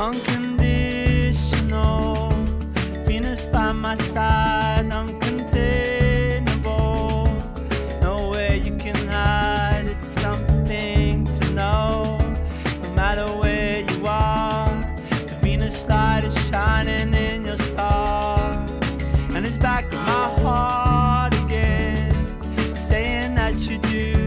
unconditional. Venus by my side, uncontainable. Nowhere you can hide, it's something to know. No matter where you are, the Venus light is shining in your star. And it's back in my heart again, saying that you do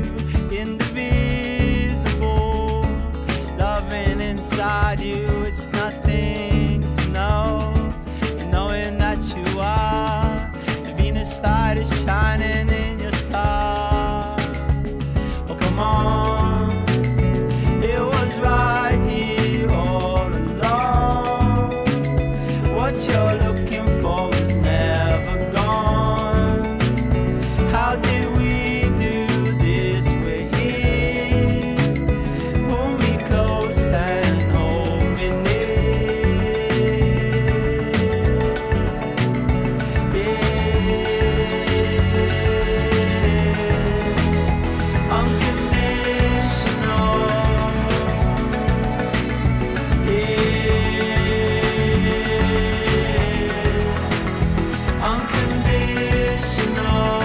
indivisible. Loving inside you, it's nothing to know. And knowing that you are, the Venus light is shining in your star. Oh, come on, it was right here all along. What you're looking for is never gone. How did we do this? We're here. Pull me close and hold me near. Yeah. Unconditional. Yeah. Unconditional.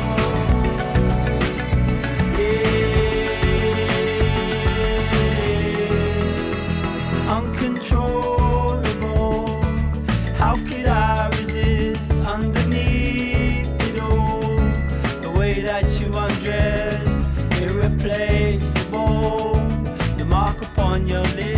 Yeah. Uncontrollable. How could I resist underneath it all? The way that you undress, irreplaceable. The mark upon your lips.